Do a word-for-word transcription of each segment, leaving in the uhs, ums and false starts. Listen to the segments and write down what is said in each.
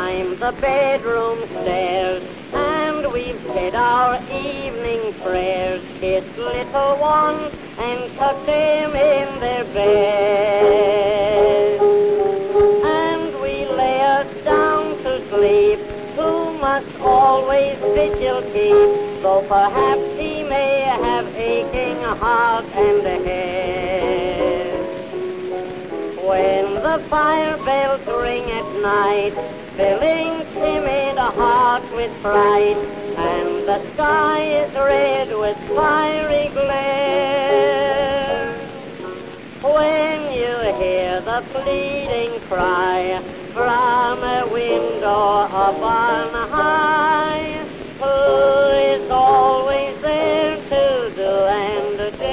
climbed the bedroom stairs, and we've said our evening prayers, kissed little ones and tucked them in their beds. And we lay us down to sleep, who must always vigil keep, though perhaps he may have aching heart and head. When the fire bells ring at night, filling timid heart with fright, and the sky is red with fiery glare, when you hear the pleading cry from a window up on high, who is always there to do and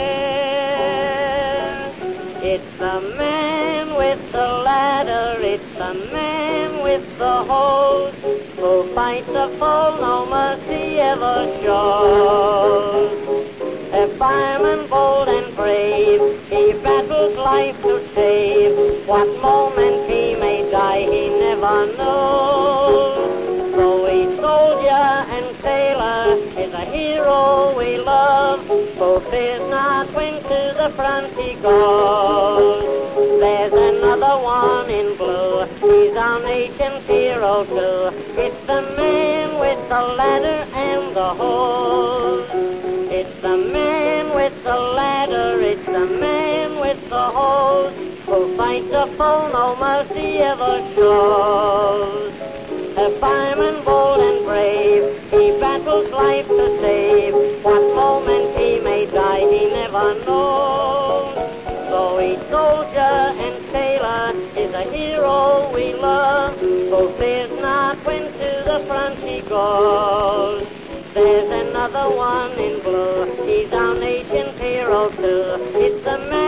dare? It's the man with the ladder, it's the man with the hose, who fights a foe no mercy ever shows. A fireman bold and brave, he battles life to save. What moment he may die, he never knows. Though he's soldier and sailor, is a hero we love, who fears not when to the front he goes. There's another one in blue, he's our nation's hero too. It's the man with the ladder and the hose. It's the man with the ladder, it's the man with the hose, who fights a foe no mercy ever shows. A fireman bold and brave, he battles life to save. What moment he may die, he never knows. Though he's soldier and sailor, is a hero we love, who fears not when to the front he goes. There's another one in blue, he's our nation's hero too. It's the man